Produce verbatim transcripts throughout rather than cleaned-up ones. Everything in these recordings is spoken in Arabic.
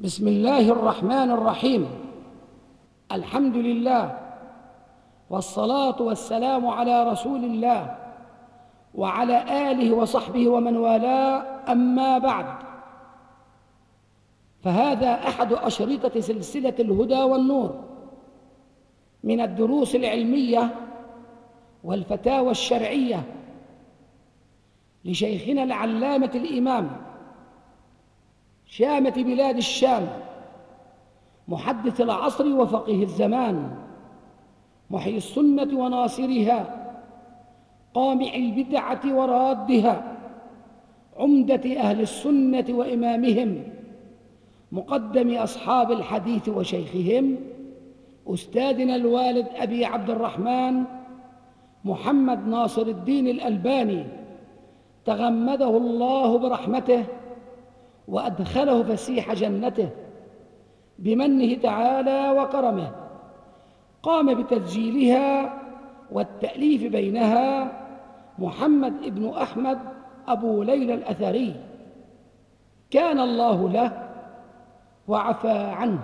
بسم الله الرحمن الرحيم. الحمد لله والصلاة والسلام على رسول الله وعلى آله وصحبه ومن والاه، أما بعد، فهذا أحد أشرطة سلسلة الهدى والنور من الدروس العلمية والفتاوى الشرعية لشيخنا العلامة الإمام شامة بلاد الشام، محدث العصر وفقيه الزمان، محيي السنة وناصرها، قامع البدعة ورادها، عمدة أهل السنة وإمامهم، مقدم أصحاب الحديث وشيخهم، أستاذنا الوالد أبي عبد الرحمن محمد ناصر الدين الألباني، تغمده الله برحمته وأدخله فسيح جنته بمنه تعالى وكرمه. قام بتسجيلها والتأليف بينها محمد ابن أحمد أبو ليلى الأثري، كان الله له وعفى عنه.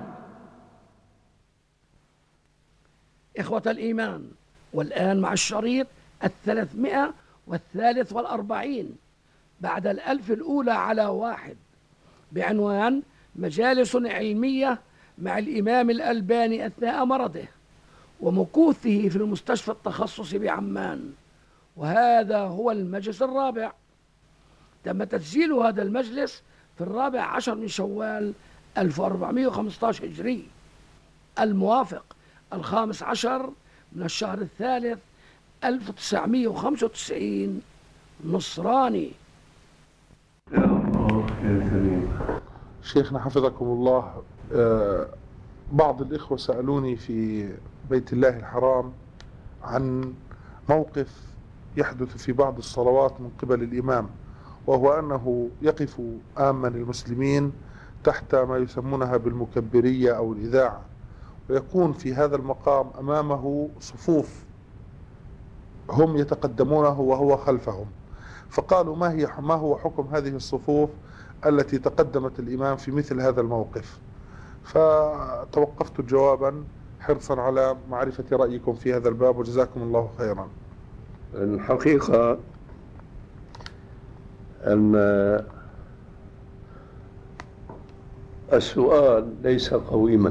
إخوة الإيمان، والآن مع الشريط الثلاثمائة والثالث والأربعين بعد الألف الأولى على واحد، بعنوان مجالس علمية مع الإمام الألباني أثناء مرضه ومكوثه في المستشفى التخصصي بعمان، وهذا هو المجلس الرابع. تم تسجيل هذا المجلس في الرابع عشر من شوال ألف وأربعمائة وخمسة عشر هجري، الموافق الخامس عشر من الشهر الثالث ألف وتسعمائة وخمسة وتسعين نصراني. يا الله يا كريم. شيخنا حفظكم الله، بعض الإخوة سألوني في بيت الله الحرام عن موقف يحدث في بعض الصلوات من قبل الإمام، وهو أنه يقف آما المسلمين تحت ما يسمونها بالمكبرية أو الإذاعة، ويكون في هذا المقام أمامه صفوف هم يتقدمونه وهو خلفهم، فقالوا ما هي ما هو حكم هذه الصفوف التي تقدمت الإمام في مثل هذا الموقف؟ فتوقفت جوابا حرصا على معرفة رأيكم في هذا الباب، وجزاكم الله خيرا. الحقيقة أن السؤال ليس قويما،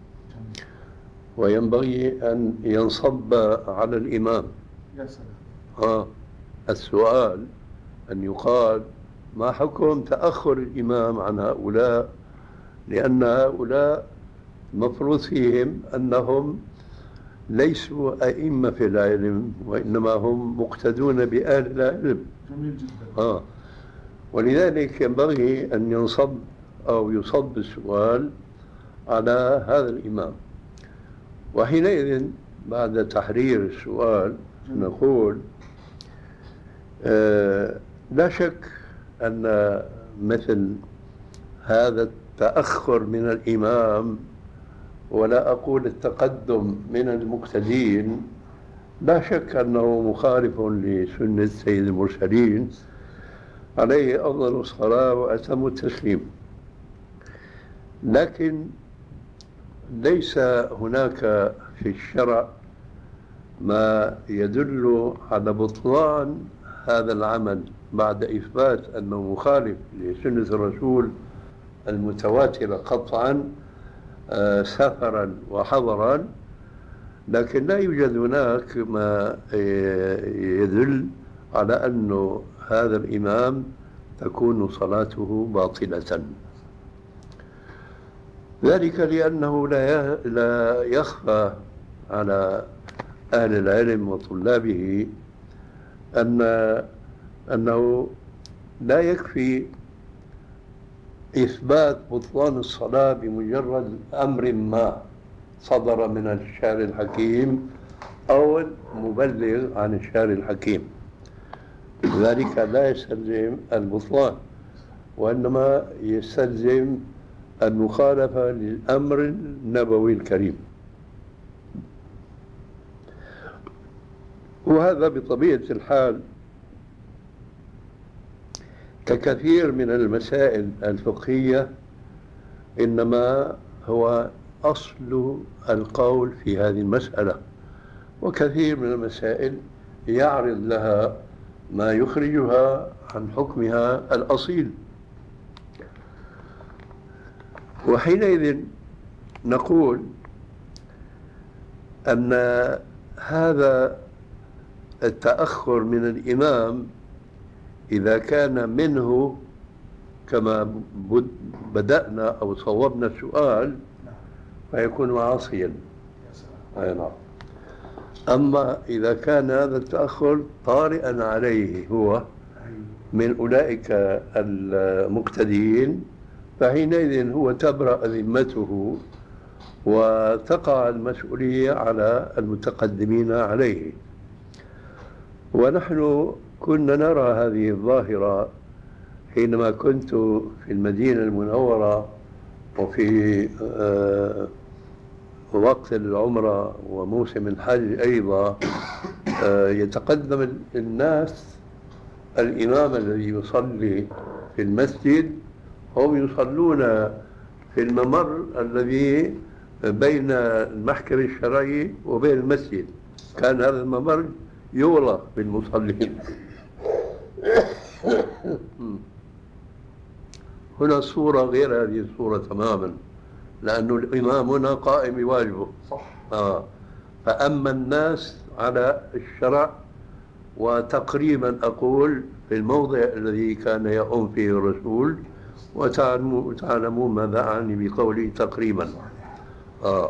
وينبغي أن ينصب على الإمام. يا سلام. آه السؤال أن يقال ما حكم تأخر الإمام عن هؤلاء، لأن هؤلاء المفروض فيهم أنهم ليسوا أئمة في العلم، وإنما هم مقتدون بأهل العلم. جميل جدا. آه ولذلك ينبغي أن ينصب أو يصب السؤال على هذا الإمام، وحينئذ بعد تحرير السؤال نقول آه لا شك أن مثل هذا التأخر من الإمام، ولا أقول التقدم من المقتدين، لا شك أنه مخالف لسنة سيد المرسلين عليه أفضل الصلاة وأتم التسليم. لكن ليس هناك في الشرع ما يدل على بطلان هذا العمل بعد إثبات أنه مخالف لسنة الرسول المتواترة قطعا آه سفرا وحضرا، لكن لا يوجد هناك ما يدل على أن هذا الإمام تكون صلاته باطلة، ذلك لأنه لا لا يخفى على أهل العلم وطلابه أن أنه لا يكفي إثبات بطلان الصلاة بمجرد أمر ما صدر من الشارع الحكيم أو مبلغ عن الشارع الحكيم، ذلك لا يستلزم البطلان، وإنما يستلزم المخالفة للأمر النبوي الكريم. وهذا بطبيعة الحال ككثير من المسائل الفقهية إنما هو أصل القول في هذه المسألة، وكثير من المسائل يعرض لها ما يخرجها عن حكمها الأصيل. وحينئذ نقول أن هذا التأخر من الإمام إذا كان منه كما بدأنا أو صوبنا السؤال فيكون عاصيا. أي نعم. أما إذا كان هذا التأخر طارئا عليه هو من أولئك المقتدين فحينئذ هو تبرأ ذمته وتقع المسؤولية على المتقدمين عليه. ونحن كنا نرى هذه الظاهرة حينما كنت في المدينة المنورة وفي وقت العمرة وموسم الحج أيضا، يتقدم الناس الإمام الذي يصلي في المسجد هم يصلون في الممر الذي بين المحكم الشرعي وبين المسجد، كان هذا الممر يغلق بالمصلين. هنا الصورة غير هذه الصورة تماما، لأن الإمام هنا قائم بواجبه. صح. آه. فأما الناس على الشرع، وتقريبا أقول في الموضع الذي كان يؤم فيه الرسول، وتعلمون ماذا أعني بقولي تقريبا. آه.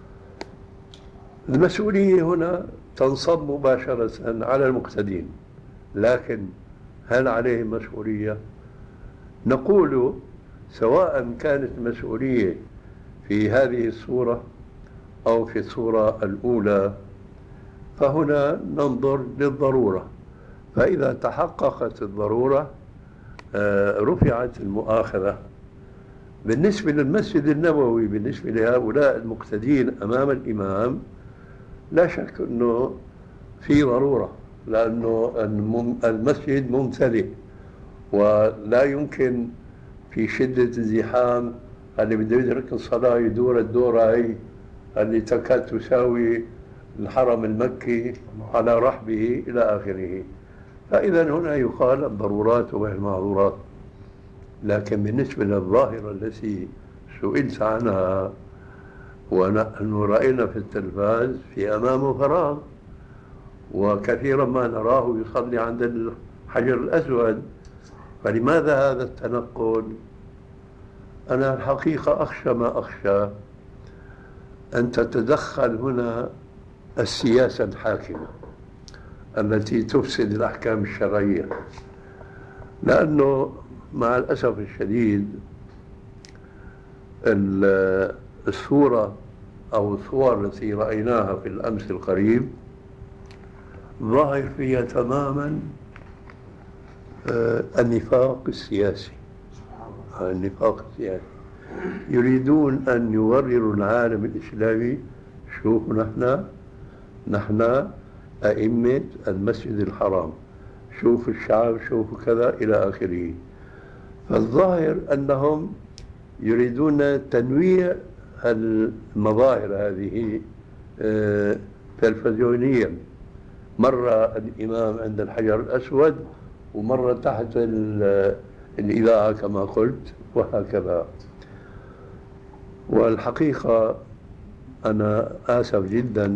المسؤولية هنا تنصب مباشرة على المقتدين، لكن هل عليهم مسؤولية؟ نقول سواء كانت المسؤولية في هذه الصورة أو في الصورة الأولى، فهنا ننظر للضرورة، فإذا تحققت الضرورة رفعت المؤاخذة. بالنسبة للمسجد النبوي، بالنسبة لهؤلاء المقتدين أمام الإمام، لا شك أنه في ضرورة، لأنه المسجد ممتلئ ولا يمكن في شدة الزحام اللي بده يدرك الصلاة يدور الدورة هي اللي تكاد تساوي الحرم المكي على رحبه إلى آخره. فإذا هنا يقال الضرورات والمعذورات. لكن بالنسبة للظاهرة التي سئلت عنها، ونحن رأينا في التلفاز في أمامه فراغ، وكثيرا ما نراه يصلي عند الحجر الأسود، فلماذا هذا التنقل؟ أنا الحقيقة أخشى ما أخشى أن تتدخل هنا السياسة الحاكمة التي تفسد الأحكام الشرعية، لأنه مع الأسف الشديد الصورة أو الصور التي رأيناها في الأمس القريب ظاهر فيها تماما النفاق السياسي. النفاق السياسي يريدون أن يورروا العالم الإسلامي، شوفوا نحن نحن أئمة المسجد الحرام، شوفوا الشعب، شوفوا كذا إلى آخره. فالظاهر أنهم يريدون تنويع المظاهر هذه تلفزيونيا، مرة الإمام عند الحجر الأسود ومرة تحت الإذاعة كما قلت، وهكذا. والحقيقة أنا آسف جدا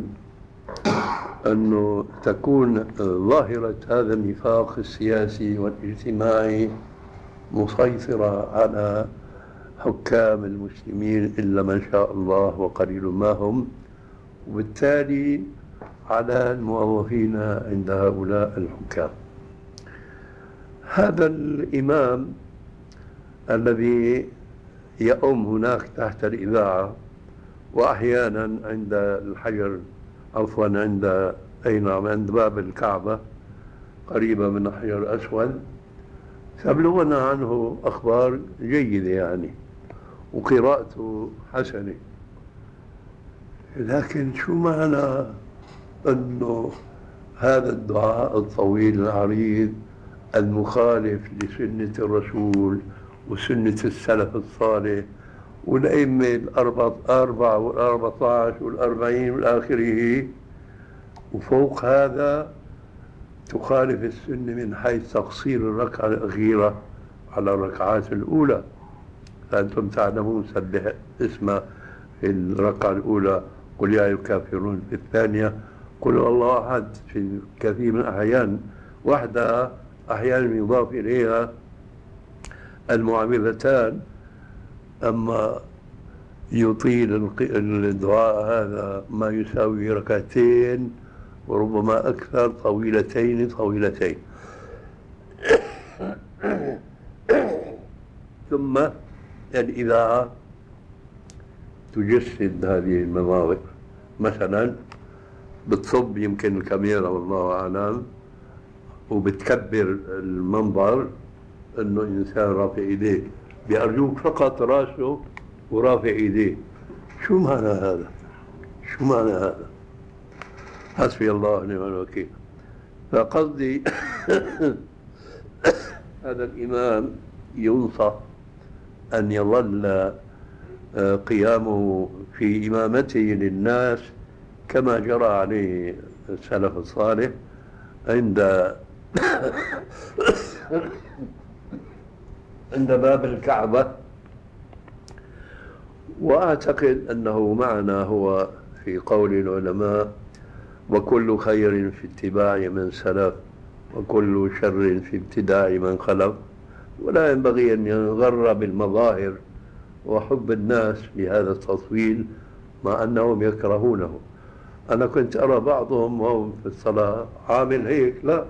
أنه تكون ظاهرة هذا النفاق السياسي والاجتماعي مسيطرة على حكام المسلمين إلا من شاء الله وقليل ما هم، وبالتالي على الموظفين عند هؤلاء الحكام. هذا الإمام الذي يؤم هناك تحت الإذاعة وأحيانا عند الحجر، عفوا عند أي نعم عند باب الكعبة قريبة من الحجر الأسود، تبلغنا عنه أخبار جيدة يعني، وقراءته حسنة. لكن شو معنى أنه هذا الدعاء الطويل العريض المخالف لسنة الرسول وسنة السلف الصالح والأئمة الأربعة أربعة والأربعة عشر والأربعين والآخره. وفوق هذا تخالف السنة من حيث تقصير الركعة الأخيرة على الركعات الأولى. فأنتم تعلمون سبح اسم في الركعة الأولى، قل يا أيها الكافرون في الثانية، قل الله أحد في كثير من الأحيان وحدها، أحيانا يضاف إليها المعوذتان. أما يطيل الدعاء هذا ما يساوي ركعتين وربما أكثر، طويلتين طويلتين. ثم الإذاعة تجسد هذه المناظر، مثلا بتصب يمكن الكاميرا والله أعلم وبتكبر المنظر انه انسان رافع ايديه، بأرجوك فقط راسه ورافع ايديه. شو معنى هذا؟ شو معنى هذا؟ حسبي الله ونعم الوكيل. فقصدي هذا الإمام ينصح أن يظل قيامه في إمامته للناس كما جرى عليه السلف الصالح عند عند باب الكعبة. وأعتقد أنه معنى هو في قول العلماء: وكل خير في اتباع من سلف وكل شر في ابتداع من خلف. ولا ينبغي أن ينغر بالمظاهر وحب الناس لهذا التطويل مع أنهم يكرهونه. أنا كنت أرى بعضهم وهم في الصلاة عامل هيك، لا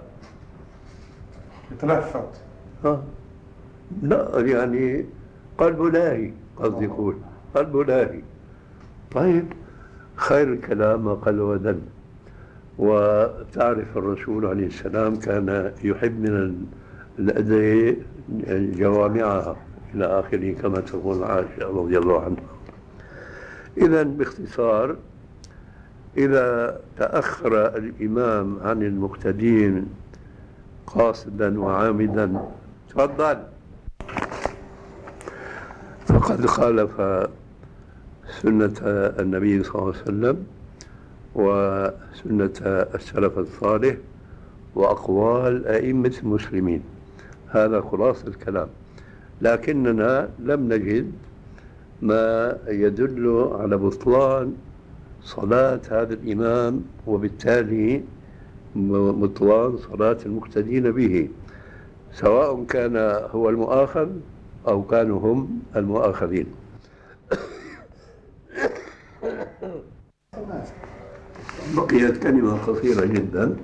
يتلفت، ها لا يعني قلبه لاهي، قصدي يقول قلبه لاهي. طيب خير الكلام ما قل ودل. وتعرف الرسول عليه السلام كان يحب من الأدعية جوامعها إلى آخره كما تقول عائشة رضي الله عنها. إذن باختصار، إذا تأخر الإمام عن المقتدين قاصدا وعامدا تفضل فقد خالف سنة النبي صلى الله عليه وسلم وسنة السلف الصالح وأقوال أئمة المسلمين. هذا خلاصة الكلام. لكننا لم نجد ما يدل على بطلان صلاة هذا الإمام وبالتالي بطلان صلاة المقتدين به، سواء كان هو المؤاخذ أو كانوا هم المؤاخذين. بقيت كلمة قصيرة جدا.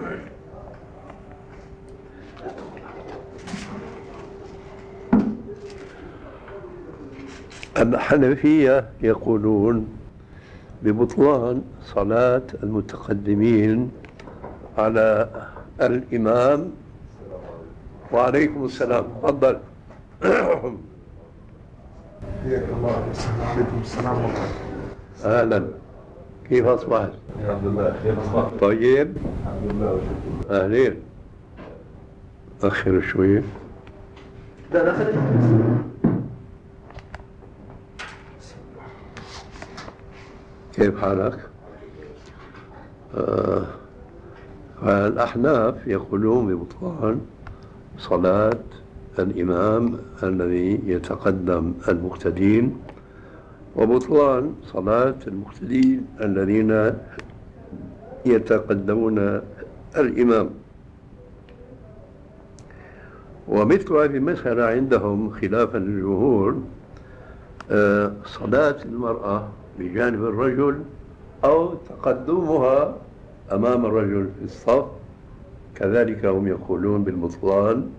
الحنفية يقولون ببطلان صلاة المتقدمين على الإمام. وعليكم السلام، تفضل. حياك الله. عليكم السلام ورحمة الله. أهلا، كيف أصبحت؟ الحمد لله خير. أصبحت طيب الحمد لله وشكرا. أهلين. أخر شوي. لا لا خليك. كيف حالك؟ آه الأحناف يقولون ببطلان صلاة الإمام الذي يتقدم المقتدين وبطلان صلاة المقتدين الذين يتقدمون الإمام. ومثل هذه المسألة عندهم خلافا للجمهور آه صلاة المرأة بجانب الرجل أو تقدمها أمام الرجل في الصف كذلك هم يقولون بالبطلان.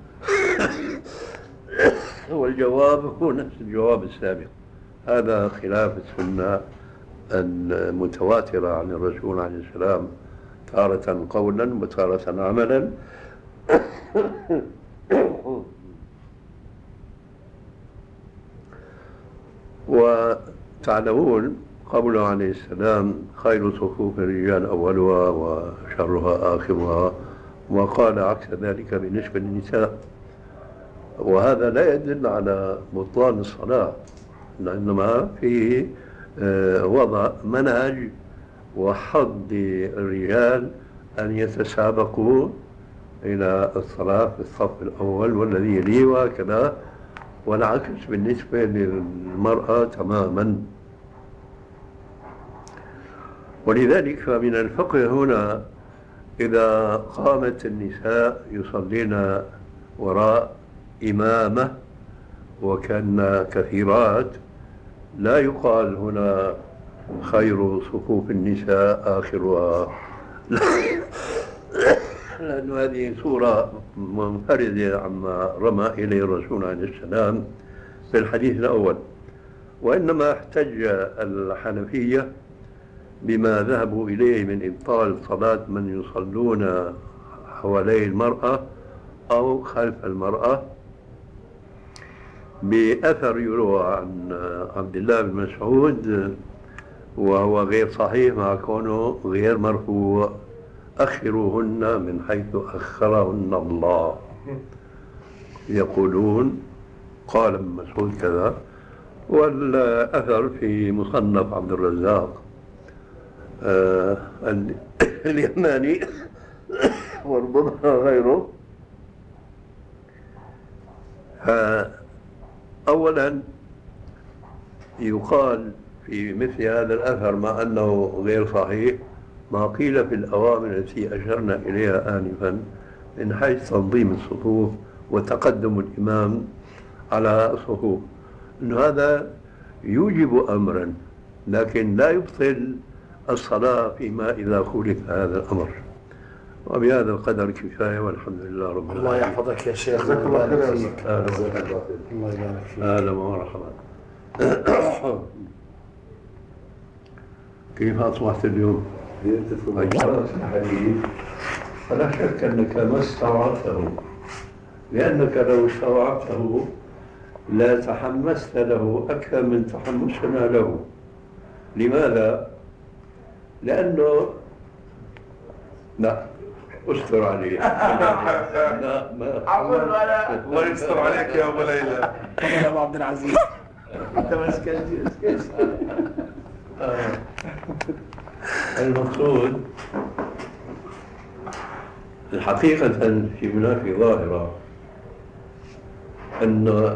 والجواب هو نفس الجواب السابق. هذا خلاف السنة المتواترة عن الرسول عليه السلام، تارة قولا وتارة عملا. وتعلمون قوله عليه السلام: خير صفوف الرجال أولها وشرها آخرها، وقال عكس ذلك بالنسبة للنساء. وهذا لا يدل على بطلان الصلاة، إنما فيه وضع منهج وحض الرجال أن يتسابقوا إلى الصلاة في الصف الأول والذي يليه وهكذا، والعكس بالنسبة للمرأة تماما. ولذلك فمن الفقه هنا إذا قامت النساء يصلين وراء إمامة وكان كثيرات، لا يقال هنا خير صفوف النساء آخرها، لأن هذه صورة منفردة عما رمى إليه الرسول عليه السلام في الحديث الأول. وإنما احتج الحنفية بما ذهبوا إليه من إبطال صلاة من يصلون حوالي المرأة أو خلف المرأة بأثر يروى عن عبد الله بن مسعود، وهو غير صحيح مع كونه غير مرفوع: أخروهن من حيث أخرهن الله. يقولون قال ابن مسعود كذا، والأثر في مصنف عبد الرزاق آه اليماني وربما غيره. أولا يقال في مثل هذا الأثر مع أنه غير صحيح ما قيل في الأوامر التي أشرنا إليها آنفا من حيث تنظيم الصفوف وتقدم الإمام على الصفوف، أن هذا يوجب أمرا لكن لا يبطل الصلاة فيما إذا خولف هذا الأمر. وبهذا القدر كفاية، والحمد لله رب العالمين. الله يحفظك يا شيخ. الله يبارك فيك. الله يبارك فيك. أهلا ومرحبا. كيف أصبحت اليوم؟ أجرت الحديث فلا شك أنك ما استوعبته، لأنك لو استوعبته لا تحمست له أكثر من تحمسنا له. لماذا؟ لأنه لا استر عليه. لا ما الله يستر عليك يا أبو ليلى. تفضل يا أبو عبد العزيز. انت مسكت مسكت. المقصود الحقيقة في هناك ظاهرة أن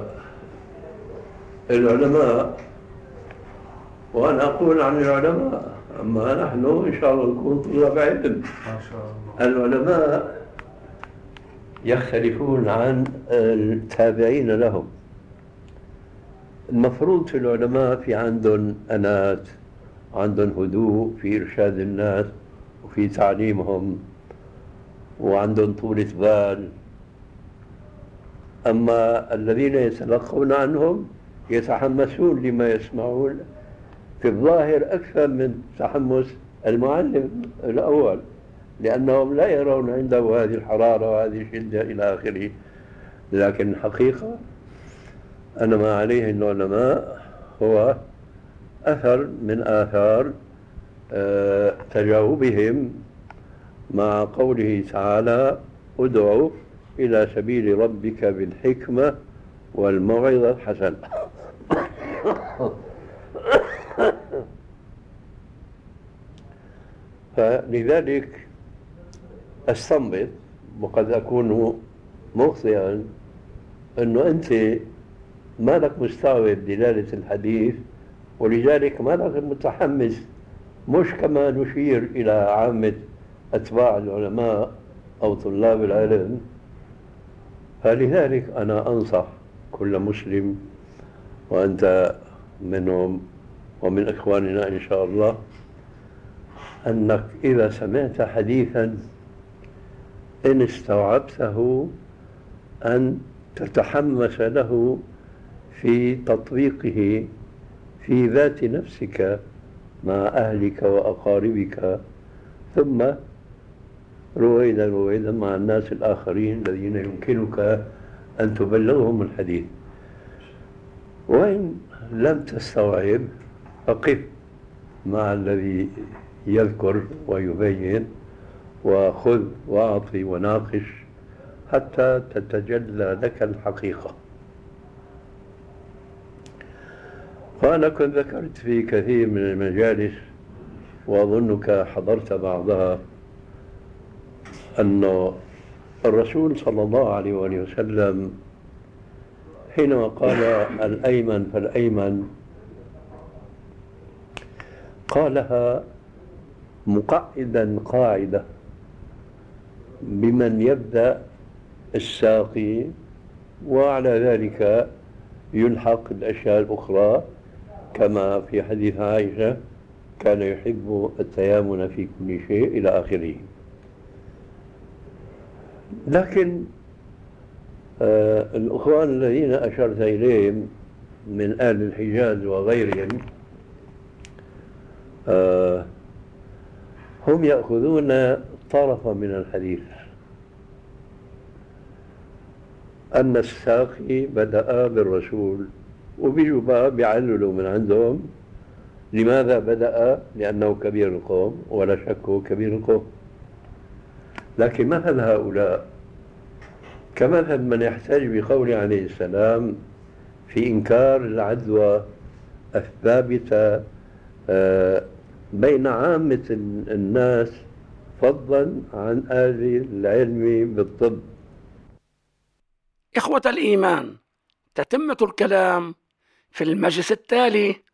العلماء، وأنا أقول عن العلماء أما نحن إن شاء الله نكون طلاب علم، ما شاء الله. العلماء يختلفون عن التابعين لهم. المفروض في العلماء في عندهم أنات، عندهم هدوء في إرشاد الناس وفي تعليمهم، وعندهم طولة بال. أما الذين يتلقون عنهم يتحمسون لما يسمعون في الظاهر أكثر من تحمس المعلم الأول، لأنهم لا يرون عنده هذه الحرارة وهذه الشدة إلى آخره. لكن الحقيقة أن ما عليه العلماء هو أثر من آثار آه تجاوبهم مع قوله تعالى: ادعوا إلى سبيل ربك بالحكمة والموعظة الحسنة. فلذلك استنبط، وقد أكون مخطئا، أنه أنت ما لك مستوعب دلالة الحديث، ولذلك ما لك متحمس، مش كما نشير إلى عامة أتباع العلماء أو طلاب العلم. فلذلك أنا أنصح كل مسلم، وأنت منهم ومن إخواننا إن شاء الله، أنك إذا سمعت حديثا إن استوعبته أن تتحمس له في تطبيقه في ذات نفسك مع أهلك وأقاربك، ثم رويدا رويدا مع الناس الآخرين الذين يمكنك أن تبلغهم الحديث. وإن لم تستوعب فقف مع الذي يذكر ويبين، وخذ واعطي وناقش حتى تتجلى لك الحقيقة. وأنا كنت ذكرت في كثير من المجالس وأظنك حضرت بعضها أن الرسول صلى الله عليه وآله وسلم حينما قال الأيمن فالأيمن قالها مقعدا قاعدة بمن يبدأ الساقي، وعلى ذلك يلحق الأشياء الأخرى، كما في حديث عائشة كان يحب التيامن في كل شيء إلى آخره. لكن آه الأخوان الذين أشرت إليهم من أهل الحجاز وغيرهم آه هم يأخذون طرفا من الحديث، أن الساقي بدأ بالرسول، وبيجوا بيعللوا من عندهم لماذا بدأ؟ لأنه كبير القوم، ولا شك هو كبير القوم. لكن مثل هؤلاء كمثل من يحتج بقول عليه السلام في إنكار العدوى الثابتة بين عامة الناس فضلا عن أهل العلم بالطب. إخوة الإيمان، تتمة الكلام في المجلس التالي.